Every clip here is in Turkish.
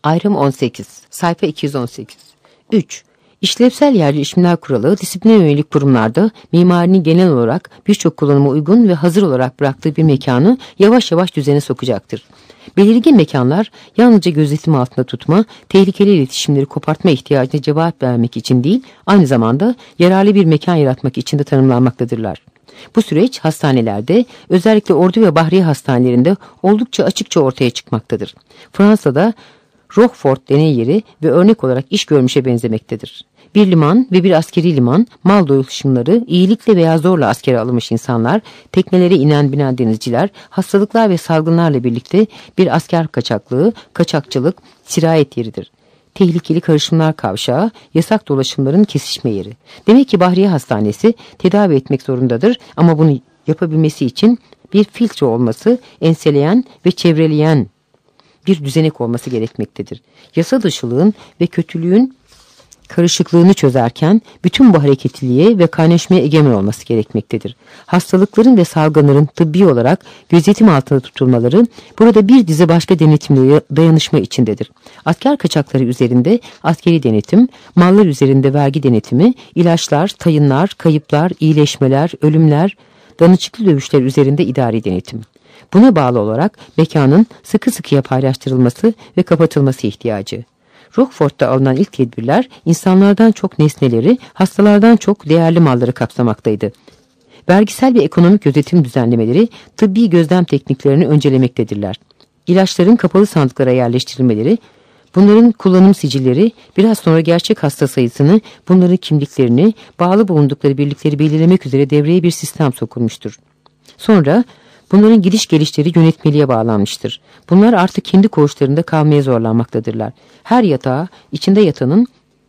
Ayrım 18. Sayfa 218. 3. İşlevsel yerleşimler kuralı, disipline yönelik kurumlarda mimarinin genel olarak birçok kullanıma uygun ve hazır olarak bıraktığı bir mekanı yavaş yavaş düzene sokacaktır. Belirgin mekanlar yalnızca gözetim altında tutma, tehlikeli iletişimleri kopartma ihtiyacına cevap vermek için değil, aynı zamanda yararlı bir mekan yaratmak için de tanımlanmaktadırlar. Bu süreç hastanelerde, özellikle ordu ve bahriye hastanelerinde oldukça açıkça ortaya çıkmaktadır. Fransa'da Roquefort deney yeri ve örnek olarak iş görmüşe benzemektedir. Bir liman ve bir askeri liman, mal dolaşımları, iyilikle veya zorla askere alınmış insanlar, teknelere inen binen denizciler, hastalıklar ve salgınlarla birlikte bir asker kaçaklığı, kaçakçılık, sirayet yeridir. Tehlikeli karışımlar kavşağı, yasak dolaşımların kesişme yeri. Demek ki Bahriye Hastanesi tedavi etmek zorundadır ama bunu yapabilmesi için bir filtre olması, enseleyen ve çevreleyen bir düzenek olması gerekmektedir. Yasa dışılığın ve kötülüğün karışıklığını çözerken bütün bu hareketliliğe ve kaynaşmaya egemen olması gerekmektedir. Hastalıkların ve salgınların tıbbi olarak gözetim altında tutulmaları burada bir dizi başka denetimle dayanışma içindedir. Asker kaçakları üzerinde askeri denetim, mallar üzerinde vergi denetimi, ilaçlar, tayınlar, kayıplar, iyileşmeler, ölümler, danışıklı dövüşler üzerinde idari denetim. Buna bağlı olarak mekanın sıkı sıkıya paylaştırılması ve kapatılması ihtiyacı. Roquefort'ta alınan ilk tedbirler insanlardan çok nesneleri, hastalardan çok değerli malları kapsamaktaydı. Vergisel ve ekonomik gözetim düzenlemeleri tıbbi gözlem tekniklerini öncelemektedirler. İlaçların kapalı sandıklara yerleştirilmeleri, bunların kullanım sicilleri, biraz sonra gerçek hasta sayısını, bunların kimliklerini, bağlı bulundukları birlikleri belirlemek üzere devreye bir sistem sokulmuştur. Sonra bunların gidiş gelişleri yönetmeliğe bağlanmıştır. Bunlar artık kendi koğuşlarında kalmaya zorlanmaktadırlar. Her yatağa içinde yatanın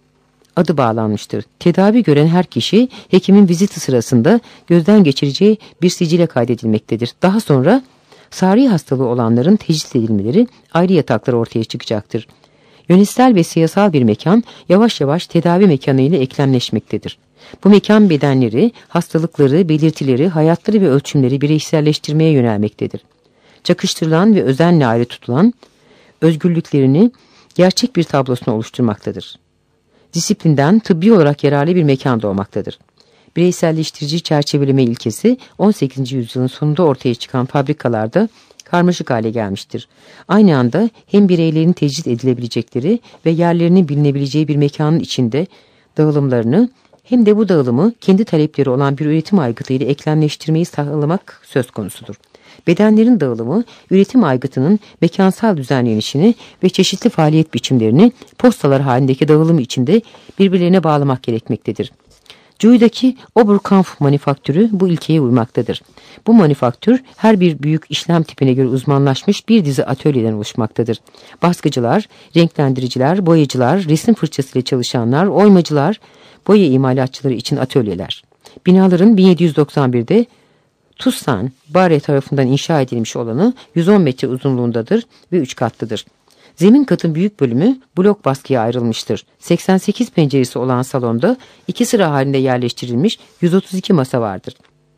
adı bağlanmıştır. Tedavi gören her kişi hekimin viziti sırasında gözden geçireceği bir sicile kaydedilmektedir. Daha sonra sari hastalığı olanların tecrit edilmeleri, ayrı yataklar ortaya çıkacaktır. Yönetsel ve siyasal bir mekan yavaş yavaş tedavi mekanı ile eklemleşmektedir. Bu mekan bedenleri, hastalıkları, belirtileri, hayatları ve ölçümleri bireyselleştirmeye yönelmektedir. Çakıştırılan ve özenle ayrı tutulan özgürlüklerini gerçek bir tablosunu oluşturmaktadır. Disiplinden tıbbi olarak yararlı bir mekan doğmaktadır. Bireyselleştirici çerçeveleme ilkesi 18. yüzyılın sonunda ortaya çıkan fabrikalarda karmaşık hale gelmiştir. Aynı anda hem bireylerin tecrit edilebilecekleri ve yerlerinin bilinebileceği bir mekanın içinde dağılımlarını hem de bu dağılımı kendi talepleri olan bir üretim aygıtıyla eklemleştirmeyi sağlamak söz konusudur. Bedenlerin dağılımı, üretim aygıtının mekansal düzenlenişini ve çeşitli faaliyet biçimlerini postalar halindeki dağılım içinde birbirlerine bağlamak gerekmektedir. Cuy'daki Oberkampf manifaktürü bu ilkeye uymaktadır. Bu manifaktür her bir büyük işlem tipine göre uzmanlaşmış bir dizi atölyeden oluşmaktadır. Baskıcılar, renklendiriciler, boyacılar, resim fırçasıyla çalışanlar, oymacılar, boya imalatçıları için atölyeler. Binaların 1791'de Toussaint Barre tarafından inşa edilmiş olanı 110 metre uzunluğundadır ve 3 katlıdır. Zemin katın büyük bölümü blok baskıya ayrılmıştır. 88 penceresi olan salonda 2 sıra halinde yerleştirilmiş 132 masa vardır.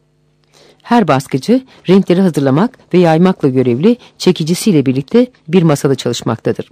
Her baskıcı renkleri hazırlamak ve yaymakla görevli çekicisiyle birlikte bir masada çalışmaktadır.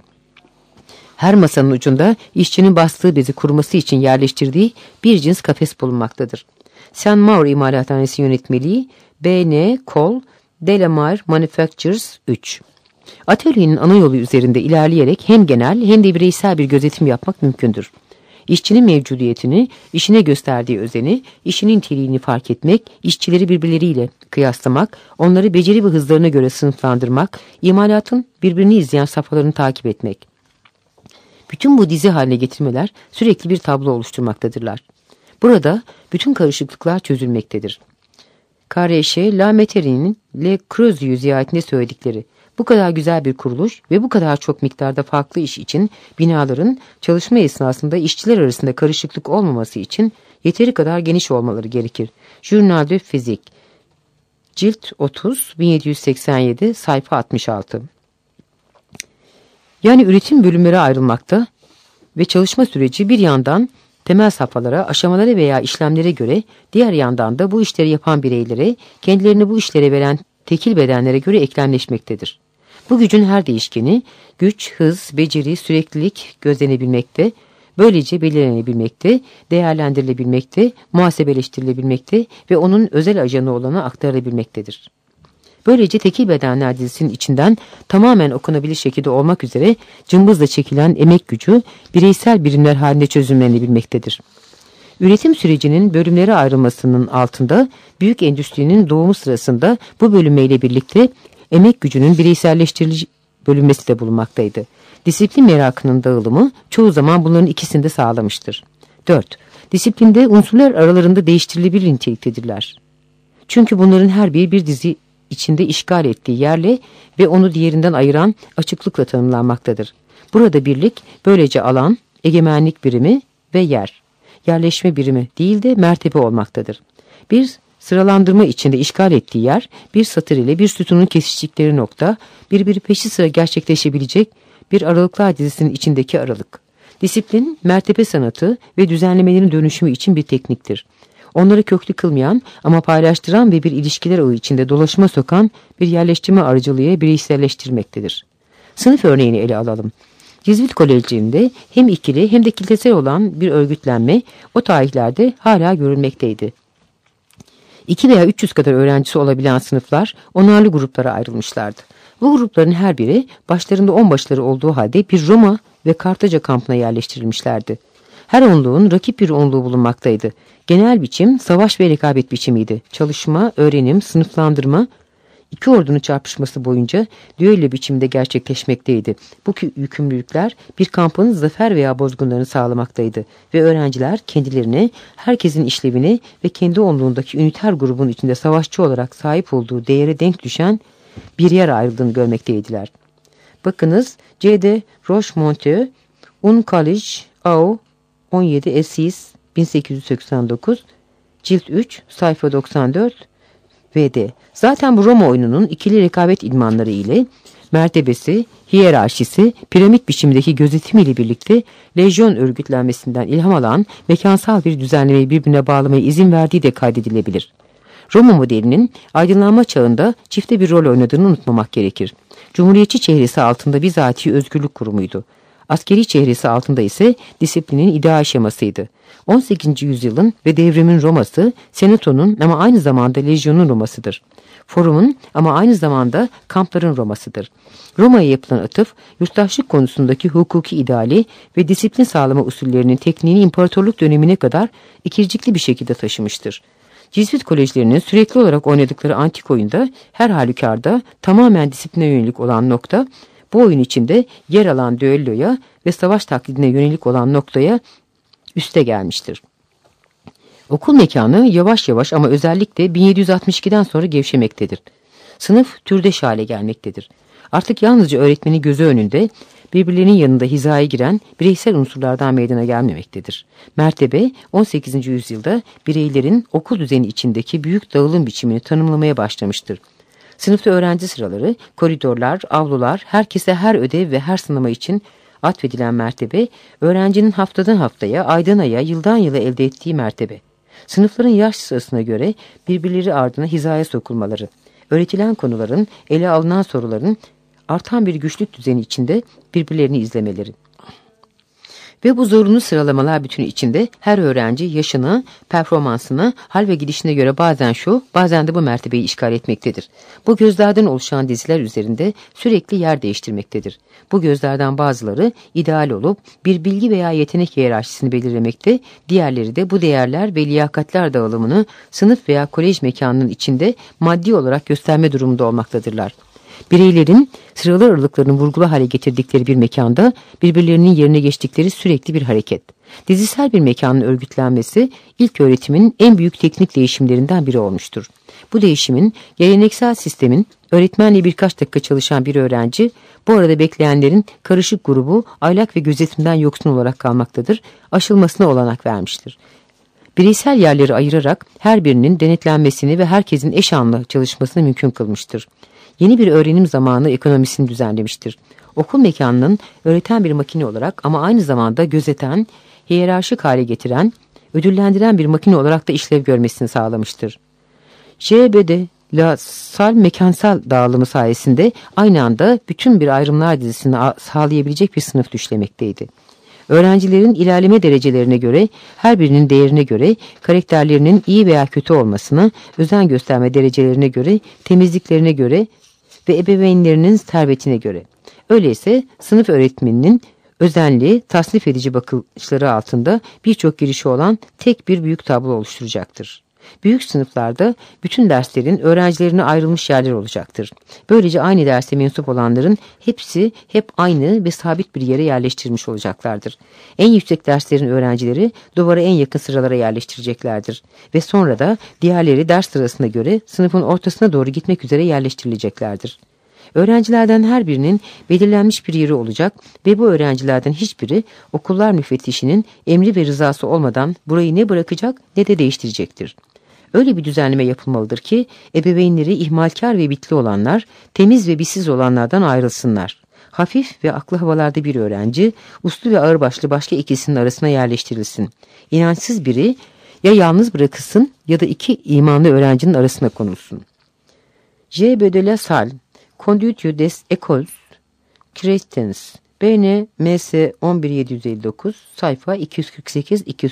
Her masanın ucunda işçinin bastığı bezi kuruması için yerleştirdiği bir cins kafes bulunmaktadır. Saint-Maur İmalathanesi Yönetmeliği B.N. Cole Delamere Manufactures 3. Atölyenin ana yolu üzerinde ilerleyerek hem genel hem de bireysel bir gözetim yapmak mümkündür. İşçinin mevcudiyetini, işine gösterdiği özeni, işinin niteliğini fark etmek, işçileri birbirleriyle kıyaslamak, onları beceri ve hızlarına göre sınıflandırmak, imalatın birbirini izleyen safhalarını takip etmek. Bütün bu dizi haline getirmeler sürekli bir tablo oluşturmaktadırlar. Burada bütün karışıklıklar çözülmektedir. Carreche, La Metterie'nin Le Creuset'ü ziyaretinde söyledikleri, bu kadar güzel bir kuruluş ve bu kadar çok miktarda farklı iş için binaların çalışma esnasında işçiler arasında karışıklık olmaması için yeteri kadar geniş olmaları gerekir. Journal de Physique, cilt 30, 1787, sayfa 66. Yani üretim bölümlere ayrılmakta ve çalışma süreci bir yandan temel safhalara, aşamalara veya işlemlere göre, diğer yandan da bu işleri yapan bireylere, kendilerini bu işlere veren tekil bedenlere göre eklemleşmektedir. Bu gücün her değişkeni güç, hız, beceri, süreklilik gözlenebilmekte, böylece belirlenebilmekte, değerlendirilebilmekte, muhasebeleştirilebilmekte ve onun özel ajanı olana aktarılabilmektedir. Böylece tekil bedenler dizisinin içinden tamamen okunabilir şekilde olmak üzere cımbızla çekilen emek gücü bireysel birimler halinde çözümlenebilmektedir. Üretim sürecinin bölümlere ayrılmasının altında büyük endüstrinin doğumu sırasında bu bölünmeyle birlikte emek gücünün bireyselleştirilmiş bölünmesi de bulunmaktaydı. Disiplin merakının dağılımı çoğu zaman bunların ikisini de sağlamıştır. 4. Disiplinde unsurlar aralarında değiştirilebilir niteliktedirler. Çünkü bunların her biri bir dizi içinde işgal ettiği yerle ve onu diğerinden ayıran açıklıkla tanımlanmaktadır. Burada birlik böylece alan, egemenlik birimi ve yerleşme birimi değil de mertebe olmaktadır. Bir sıralandırma içinde işgal ettiği yer, bir satır ile bir sütunun kesiştikleri nokta, birbiri peşi sıra gerçekleşebilecek bir aralıklar dizisinin içindeki aralık. Disiplin, mertebe sanatı ve düzenlemelerin dönüşümü için bir tekniktir. Onları köklü kılmayan ama paylaştıran ve bir ilişkiler ağı içinde dolaşıma sokan bir yerleştirme aracılığıyla bireyselleştirmektedir. Sınıf örneğini ele alalım. Cizvit Koleji'nde hem ikili hem de kitlesel olan bir örgütlenme o tarihlerde hala görülmekteydi. 2 veya 300 kadar öğrencisi olabilen sınıflar onarlı gruplara ayrılmışlardı. Bu grupların her biri başlarında onbaşıları olduğu halde bir Roma ve Kartaca kampına yerleştirilmişlerdi. Her onluğun rakip bir onluğu bulunmaktaydı. Genel biçim savaş ve rekabet biçimiydi. Çalışma, öğrenim, sınıflandırma, iki ordunun çarpışması boyunca düello biçimde gerçekleşmekteydi. Bu yükümlülükler bir kampın zafer veya bozgunlarını sağlamaktaydı ve öğrenciler kendilerine, herkesin işlevini ve kendi onluğundaki üniter grubun içinde savaşçı olarak sahip olduğu değere denk düşen bir yer ayrıldığını görmekteydiler. Bakınız C.D. Rochemontieu, Un College Au 17 Essis 1889, cilt 3, sayfa 94 vd. Zaten bu Roma oyununun ikili rekabet idmanları ile mertebesi, hiyerarşisi, piramit biçimindeki gözetimiyle birlikte lejyon örgütlenmesinden ilham alan mekansal bir düzenlemeyi birbirine bağlamaya izin verdiği de kaydedilebilir. Roma modelinin aydınlanma çağında çifte bir rol oynadığını unutmamak gerekir. Cumhuriyetçi çehresi altında bizatihi özgürlük kurumuydu. Askeri çehresi altında ise disiplinin ideal şemasıydı. 18. yüzyılın ve devrimin Roma'sı, senatonun ama aynı zamanda lejyonun Roma'sıdır. Forumun ama aynı zamanda kampların Roma'sıdır. Roma'ya yapılan atıf, yurttaşlık konusundaki hukuki ideali ve disiplin sağlama usullerinin tekniğini imparatorluk dönemine kadar ikircikli bir şekilde taşımıştır. Cizvit kolejlerinin sürekli olarak oynadıkları antik oyunda her halükarda tamamen disipline yönelik olan nokta, bu oyun içinde yer alan düelloya ve savaş taklidine yönelik olan noktaya üste gelmiştir. Okul mekanı yavaş yavaş ama özellikle 1762'den sonra gevşemektedir. Sınıf türdeş hale gelmektedir. Artık yalnızca öğretmeni gözü önünde, birbirlerinin yanında hizaya giren bireysel unsurlardan meydana gelmemektedir. Mertebe 18. yüzyılda bireylerin okul düzeni içindeki büyük dağılım biçimini tanımlamaya başlamıştır. Sınıfta öğrenci sıraları, koridorlar, avlular, herkese her ödev ve her sınama için atfedilen mertebe, öğrencinin haftadan haftaya, aydan aya, yıldan yıla elde ettiği mertebe. Sınıfların yaş sırasına göre birbirleri ardına hizaya sokulmaları, öğretilen konuların, ele alınan soruların artan bir güçlük düzeni içinde birbirlerini izlemeleri. Ve bu zorunlu sıralamalar bütünü içinde her öğrenci yaşına, performansına, hal ve gidişine göre bazen şu, bazen de bu mertebeyi işgal etmektedir. Bu gözlerden oluşan diziler üzerinde sürekli yer değiştirmektedir. Bu gözlerden bazıları ideal olup bir bilgi veya yetenek hiyerarşisini belirlemekte, diğerleri de bu değerler ve liyakatler dağılımını sınıf veya kolej mekanının içinde maddi olarak gösterme durumunda olmaktadırlar. Bireylerin sıralı aralıklarını vurgulu hale getirdikleri bir mekanda birbirlerinin yerine geçtikleri sürekli bir hareket. Dizisel bir mekanın örgütlenmesi ilk öğretimin en büyük teknik değişimlerinden biri olmuştur. Bu değişimin geleneksel sistemin öğretmenle birkaç dakika çalışan bir öğrenci bu arada bekleyenlerin karışık grubu aylak ve gözetimden yoksun olarak kalmaktadır, aşılmasına olanak vermiştir. Bireysel yerleri ayırarak her birinin denetlenmesini ve herkesin eş anlı çalışmasını mümkün kılmıştır. Yeni bir öğrenim zamanı ekonomisini düzenlemiştir. Okul mekanının öğreten bir makine olarak ama aynı zamanda gözeten, hiyerarşik hale getiren, ödüllendiren bir makine olarak da işlev görmesini sağlamıştır. J.B.D. La Salle mekansal dağılımı sayesinde aynı anda bütün bir ayrımlar dizisini sağlayabilecek bir sınıf düşlemekteydi. Öğrencilerin ilerleme derecelerine göre, her birinin değerine göre, karakterlerinin iyi veya kötü olmasına, özen gösterme derecelerine göre, temizliklerine göre ve ebeveynlerinin servetine göre. Öyleyse sınıf öğretmeninin özenli, tasnif edici bakışları altında birçok girişi olan tek bir büyük tablo oluşturacaktır. Büyük sınıflarda bütün derslerin öğrencilerine ayrılmış yerler olacaktır. Böylece aynı derse mensup olanların hepsi hep aynı ve sabit bir yere yerleştirilmiş olacaklardır. En yüksek derslerin öğrencileri duvara en yakın sıralara yerleştireceklerdir. Ve sonra da diğerleri ders sırasına göre sınıfın ortasına doğru gitmek üzere yerleştirileceklerdir. Öğrencilerden her birinin belirlenmiş bir yeri olacak ve bu öğrencilerden hiçbiri okullar müfettişinin emri ve rızası olmadan burayı ne bırakacak ne de değiştirecektir. Öyle bir düzenleme yapılmalıdır ki ebeveynleri ihmalkar ve bitli olanlar, temiz ve bitsiz olanlardan ayrılsınlar. Hafif ve aklı havalarda bir öğrenci, uslu ve ağırbaşlı başka ikisinin arasına yerleştirilsin. İnançsız biri ya yalnız bırakılsın ya da iki imanlı öğrencinin arasına konulsun. J. de la Salle, Conduite des Écoles Chrétiennes, BN MS 11759, sayfa 248-249.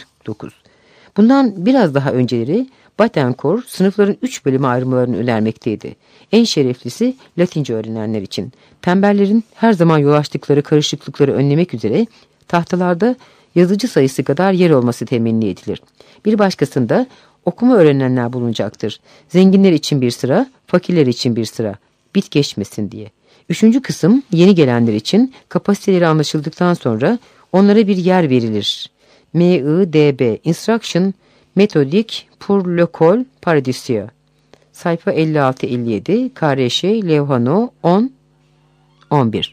Bundan biraz daha önceleri Batencourt sınıfların 3 bölüme ayrımlarını önermekteydi. En şereflisi Latince öğrenenler için. Tembellerin her zaman yol açtıkları karışıklıkları önlemek üzere tahtalarda yazıcı sayısı kadar yer olması temenni edilir. Bir başkasında okuma öğrenenler bulunacaktır. Zenginler için bir sıra, fakirler için bir sıra. Bit geçmesin diye. 3. kısım yeni gelenler için kapasiteleri anlaşıldıktan sonra onlara bir yer verilir. MIDB Instruction Metodik pour l'école paradisiaque. Sayfa 56-57, Kareşe, Levhano 10-11.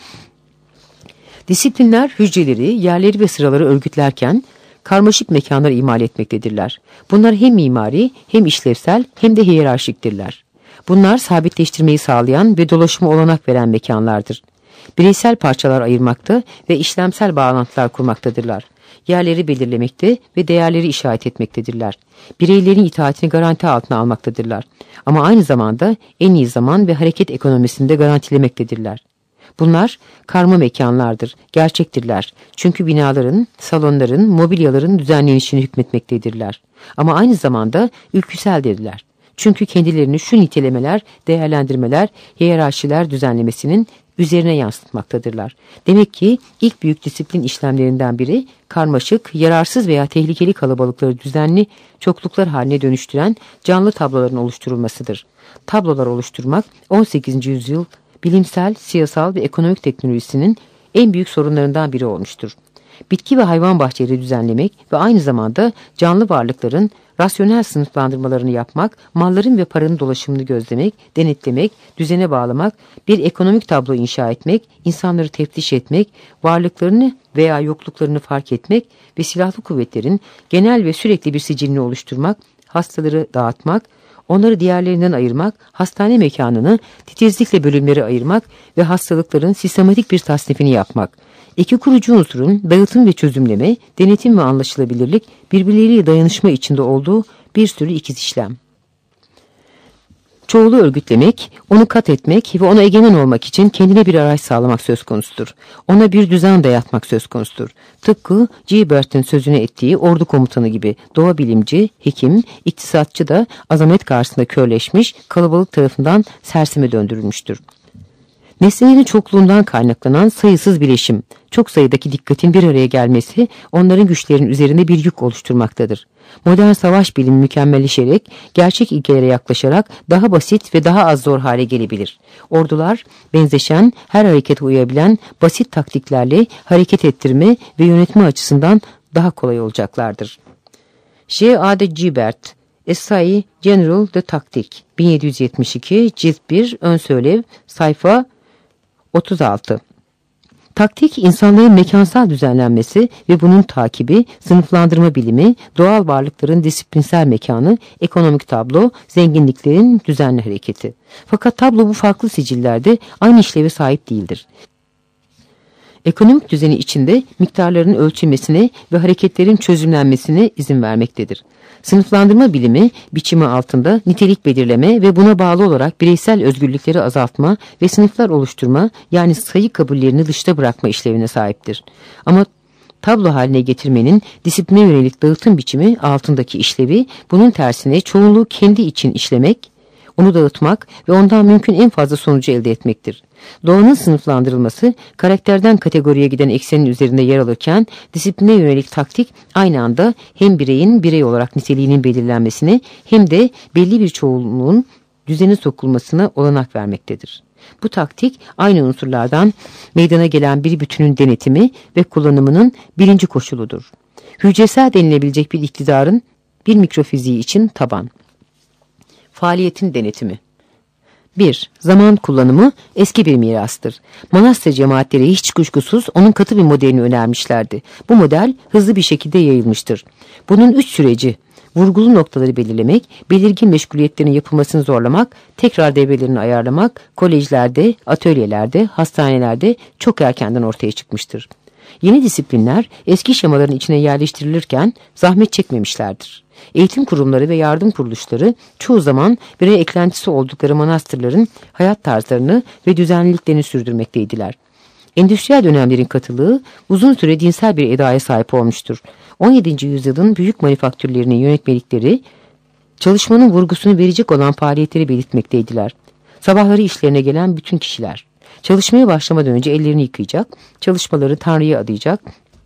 Disiplinler hücreleri, yerleri ve sıraları örgütlerken karmaşık mekanlar imal etmektedirler. Bunlar hem mimari hem işlevsel hem de hiyerarşiktirler. Bunlar sabitleştirmeyi sağlayan ve dolaşıma olanak veren mekanlardır. Bireysel parçalar ayırmakta ve işlemsel bağlantılar kurmaktadırlar. Yerleri belirlemekte ve değerleri işaret etmektedirler. Bireylerin itaatini garanti altına almaktadırlar. Ama aynı zamanda en iyi zaman ve hareket ekonomisini de garantilemektedirler. Bunlar karma mekanlardır, gerçektirler. Çünkü binaların, salonların, mobilyaların düzenlenişini hükmetmektedirler. Ama aynı zamanda ülküseldirler. Çünkü kendilerini şu nitelemeler, değerlendirmeler, hiyerarşiler düzenlemesinin üzerine yansıtmaktadırlar. Demek ki ilk büyük disiplin işlemlerinden biri karmaşık, yararsız veya tehlikeli kalabalıkları düzenli çokluklar haline dönüştüren canlı tabloların oluşturulmasıdır. Tablolar oluşturmak 18. yüzyıl bilimsel, siyasal ve ekonomik teknolojisinin en büyük sorunlarından biri olmuştur. Bitki ve hayvan bahçeleri düzenlemek ve aynı zamanda canlı varlıkların rasyonel sınıflandırmalarını yapmak, malların ve paranın dolaşımını gözlemek, denetlemek, düzene bağlamak, bir ekonomik tablo inşa etmek, insanları teftiş etmek, varlıklarını veya yokluklarını fark etmek ve silahlı kuvvetlerin genel ve sürekli bir sicilini oluşturmak, hastaları dağıtmak, onları diğerlerinden ayırmak, hastane mekanını titizlikle bölümlere ayırmak ve hastalıkların sistematik bir tasnifini yapmak. İki kurucu unsurun dağıtım ve çözümleme, denetim ve anlaşılabilirlik birbirleriyle dayanışma içinde olduğu bir sürü ikiz işlem. Çoğulu örgütlemek, onu kat etmek ve ona egemen olmak için kendine bir araç sağlamak söz konusudur. Ona bir düzen dayatmak söz konusudur. Tıpkı Gilbert'in sözünü ettiği ordu komutanı gibi doğa bilimci, hekim, iktisatçı da azamet karşısında körleşmiş, kalabalık tarafından serseme döndürülmüştür. Nesnelerin çokluğundan kaynaklanan sayısız bileşim, çok sayıdaki dikkatin bir araya gelmesi onların güçlerinin üzerinde bir yük oluşturmaktadır. Modern savaş bilimi mükemmelleşerek, gerçek ilkelere yaklaşarak daha basit ve daha az zor hale gelebilir. Ordular, benzeşen, her harekete uyabilen basit taktiklerle hareket ettirme ve yönetme açısından daha kolay olacaklardır. J. A. de Gilbert, Essai General de Taktik, 1772, cilt 1, ön söylev, sayfa 36. Taktik, insanların mekansal düzenlenmesi ve bunun takibi, sınıflandırma bilimi, doğal varlıkların disiplinsel mekanı, ekonomik tablo, zenginliklerin düzenli hareketi. Fakat tablo bu farklı sicillerde aynı işleve sahip değildir. ekonomik düzeni içinde miktarların ölçülmesine ve hareketlerin çözümlenmesine izin vermektedir. Sınıflandırma bilimi, biçimi altında nitelik belirleme ve buna bağlı olarak bireysel özgürlükleri azaltma ve sınıflar oluşturma, yani sayı kabullerini dışta bırakma işlevine sahiptir. Ama tablo haline getirmenin disipline yönelik dağıtım biçimi altındaki işlevi, bunun tersine çoğunluğu kendi için işlemek, onu dağıtmak ve ondan mümkün en fazla sonucu elde etmektir. Doğanın sınıflandırılması, karakterden kategoriye giden eksenin üzerinde yer alırken, disipline yönelik taktik aynı anda hem bireyin birey olarak niteliğinin belirlenmesine hem de belli bir çoğunluğun düzene sokulmasına olanak vermektedir. Bu taktik aynı unsurlardan meydana gelen bir bütünün denetimi ve kullanımının birinci koşuludur. Hücresel denilebilecek bir iktidarın bir mikrofiziği için taban. Faaliyetin denetimi. 1. Zaman kullanımı eski bir mirastır. Manastır cemaatleri hiç kuşkusuz onun katı bir modelini önermişlerdi. Bu model hızlı bir şekilde yayılmıştır. Bunun 3 süreci: vurgulu noktaları belirlemek, belirgin meşguliyetlerin yapılmasını zorlamak, tekrar devrelerini ayarlamak, kolejlerde, atölyelerde, hastanelerde çok erkenden ortaya çıkmıştır. Yeni disiplinler eski şemaların içine yerleştirilirken zahmet çekmemişlerdir. Eğitim kurumları ve yardım kuruluşları çoğu zaman birey eklentisi oldukları manastırların hayat tarzlarını ve düzenliliklerini sürdürmekteydiler. Endüstriyel dönemlerin katılığı uzun süre dinsel bir edaya sahip olmuştur. 17. yüzyılın büyük manifaktürlerinin yönetmelikleri çalışmanın vurgusunu verecek olan faaliyetleri belirtmekteydiler. Sabahları işlerine gelen bütün kişiler çalışmaya başlamadan önce ellerini yıkayacak, çalışmaları Tanrı'ya adayacak,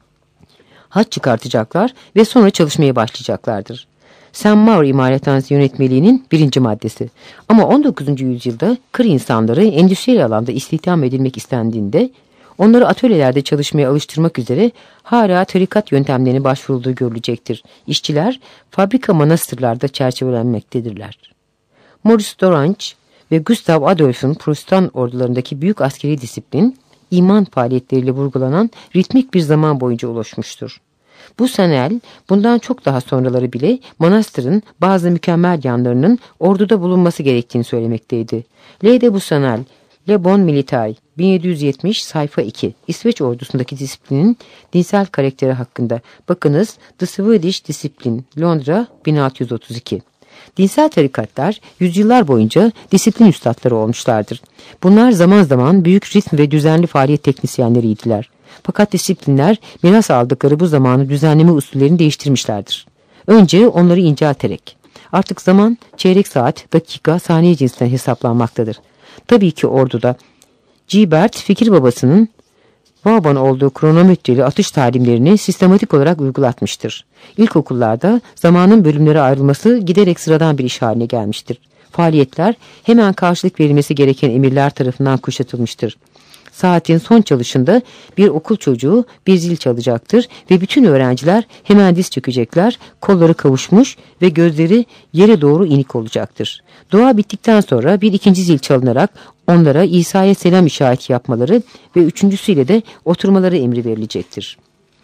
haç çıkartacaklar ve sonra çalışmaya başlayacaklardır. St. Maur imalathanesi yönetmeliğinin 1. maddesi. Ama 19. yüzyılda kır insanları endüstriyel alanda istihdam edilmek istendiğinde onları atölyelerde çalışmaya alıştırmak üzere hala tarikat yöntemlerine başvurulduğu görülecektir. İşçiler fabrika manastırlarda çerçevelenmektedirler. Maurice d'Orange ve Gustav Adolf'un Protestan ordularındaki büyük askeri disiplin, iman faaliyetleriyle vurgulanan ritmik bir zaman boyunca oluşmuştur. Bu Sanel, bundan çok daha sonraları bile manastırın bazı mükemmel yanlarının orduda bulunması gerektiğini söylemekteydi. L. de Bussanel, Le Bon Militaire, 1770, sayfa 2, İsveç ordusundaki disiplinin dinsel karakteri hakkında. Bakınız, The Swedish Discipline, Londra, 1632. Dinsel tarikatlar yüzyıllar boyunca disiplin üstadları olmuşlardır. Bunlar zaman zaman büyük ritm ve düzenli faaliyet teknisyenleriydiler. Fakat disiplinler miras aldıkları bu zamanı düzenleme usullerini değiştirmişlerdir. Önce onları incelterek. Artık zaman çeyrek saat, dakika, saniye cinsinden hesaplanmaktadır. Tabii ki orduda Gilbert fikir babasının Vauban olduğu kronometreli atış talimlerini sistematik olarak uygulatmıştır. İlkokullarda zamanın bölümlere ayrılması giderek sıradan bir iş haline gelmiştir. Faaliyetler hemen karşılık verilmesi gereken emirler tarafından kuşatılmıştır. Saatin son çalışında bir okul çocuğu bir zil çalacaktır ve bütün öğrenciler hemen diz çökecekler, kolları kavuşmuş ve gözleri yere doğru inik olacaktır. Dua bittikten sonra bir ikinci zil çalınarak onlara İsa'ya selam işareti yapmaları ve üçüncüsüyle de oturmaları emri verilecektir.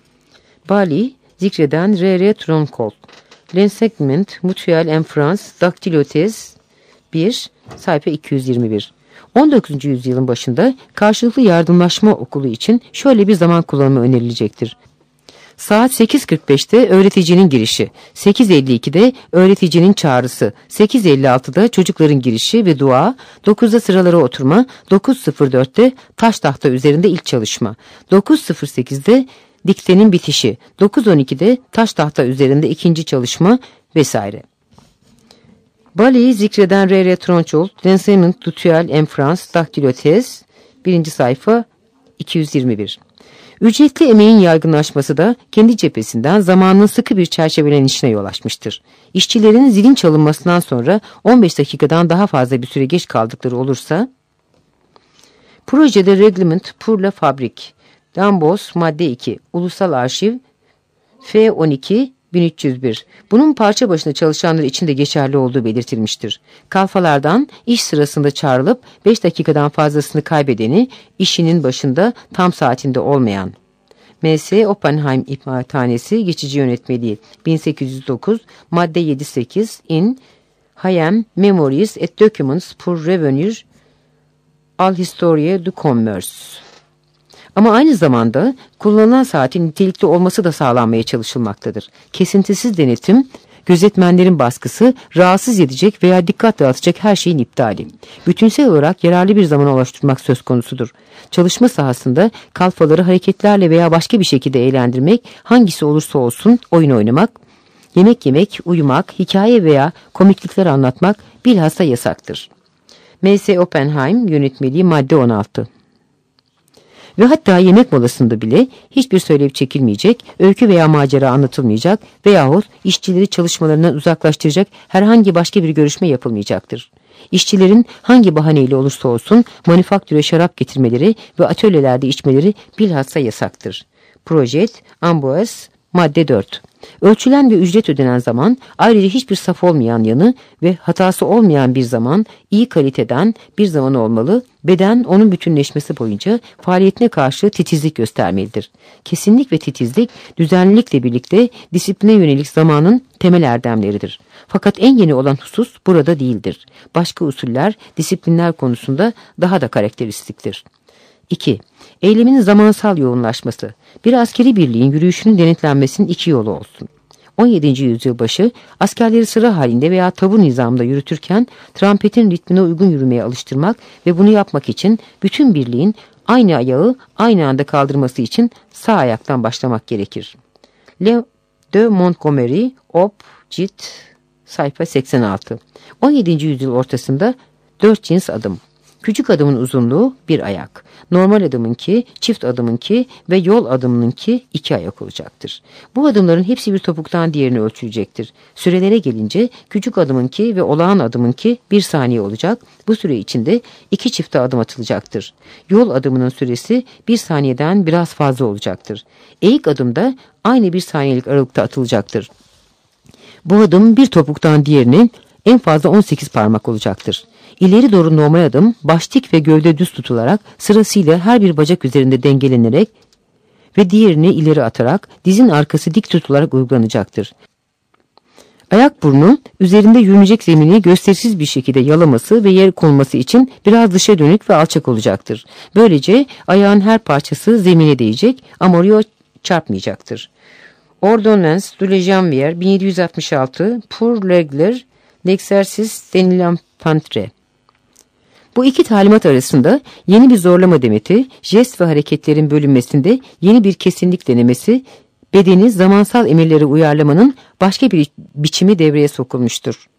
Bali, zikreden R.R. Troncolt, L'Enseignement Mutuel en France, Dactylothèse 1, sayfa 221. 19. yüzyılın başında karşılıklı yardımlaşma okulu için şöyle bir zaman kullanımı önerilecektir. Saat 8.45'te öğreticinin girişi, 8.52'de öğreticinin çağrısı, 8.56'da çocukların girişi ve dua, 9'da sıralara oturma, 9.04'te taş tahta üzerinde ilk çalışma, 9.08'de diktenin bitişi, 9.12'de taş tahta üzerinde ikinci çalışma vesaire. Bali'yi zikreden R.R. Troncolt, L'Enseignement Mutuel en France, Dactylothèse, 1. sayfa 221. Ücretli emeğin yaygınlaşması da kendi cephesinden zamanın sıkı bir çerçevelenişine yol açmıştır. İşçilerin zilin çalınmasından sonra 15 dakikadan daha fazla bir süre geç kaldıkları olursa, projede Reglement pour la Fabrique, Dambos, madde 2, Ulusal Arşiv, F12, 1301. Bunun parça başına çalışanlar için de geçerli olduğu belirtilmiştir. Kalfalardan iş sırasında çağrılıp 5 dakikadan fazlasını kaybedeni, işinin başında tam saatinde olmayan. M.S. Oppenheim İmalathanesi Geçici Yönetmeliği 1809, madde 7-8 in Hayem Memories et Documents pour revenir al Historie du Commerce. Ama aynı zamanda kullanılan saatin nitelikli olması da sağlanmaya çalışılmaktadır. Kesintisiz denetim, gözetmenlerin baskısı, rahatsız edecek veya dikkat dağıtacak her şeyin iptali. Bütünsel olarak yararlı bir zaman oluşturmak söz konusudur. Çalışma sahasında kalfaları hareketlerle veya başka bir şekilde eğlendirmek, hangisi olursa olsun oyun oynamak, yemek yemek, uyumak, hikaye veya komiklikler anlatmak bilhassa yasaktır. M.S. Oppenheim yönetmeliği madde 16. Ve hatta yemek molasında bile hiçbir söylev çekilmeyecek, öykü veya macera anlatılmayacak veyahut işçileri çalışmalarından uzaklaştıracak herhangi başka bir görüşme yapılmayacaktır. İşçilerin hangi bahaneyle olursa olsun manufaktöre şarap getirmeleri ve atölyelerde içmeleri bilhassa yasaktır. Projet Amboise madde 4. Ölçülen ve ücret ödenen zaman, ayrıca hiçbir saf olmayan yanı ve hatası olmayan bir zaman, iyi kaliteden bir zaman olmalı, beden onun bütünleşmesi boyunca faaliyetine karşı titizlik göstermelidir. Kesinlik ve titizlik, düzenlilikle birlikte disipline yönelik zamanın temel erdemleridir. Fakat en yeni olan husus burada değildir. Başka usuller, disiplinler konusunda daha da karakteristiktir. 2. Eylemin zamansal yoğunlaşması. Bir askeri birliğin yürüyüşünün denetlenmesinin iki yolu olsun. 17. yüzyıl başı askerleri sıra halinde veya tabur nizamında yürütürken trampetin ritmine uygun yürümeye alıştırmak ve bunu yapmak için bütün birliğin aynı ayağı aynı anda kaldırması için sağ ayaktan başlamak gerekir. Leo de Montgomery, Op. Cit. Sayfa 86. 17. yüzyıl ortasında 4 cins adım. Küçük adımın uzunluğu 1 ayak. Normal adımınki, çift adımınki ve yol adımınki 2 ayak olacaktır. Bu adımların hepsi bir topuktan diğerine ölçülecektir. Sürelere gelince küçük adımınki ve olağan adımınki 1 saniye olacak. Bu süre içinde 2 çifte adım atılacaktır. Yol adımının süresi 1 saniyeden biraz fazla olacaktır. Eğik adımda aynı 1 saniyelik aralıkta atılacaktır. Bu adım bir topuktan diğerine en fazla 18 parmak olacaktır. İleri doğru normal adım, baş dik ve gövde düz tutularak sırasıyla her bir bacak üzerinde dengelenerek ve diğerini ileri atarak dizin arkası dik tutularak uygulanacaktır. Ayak burnu üzerinde yürünecek zemini gösterişsiz bir şekilde yalaması ve yer konması için biraz dışa dönük ve alçak olacaktır. Böylece ayağın her parçası zemine değecek ama oraya çarpmayacaktır. Ordonnance de la Janvière 1766 pour régler l'exercice de l'infanterie. Bu iki talimat arasında yeni bir zorlama demeti, jest ve hareketlerin bölünmesinde yeni bir kesinlik denemesi, bedeni zamansal emirlere uyarlamanın başka bir biçimi devreye sokulmuştur.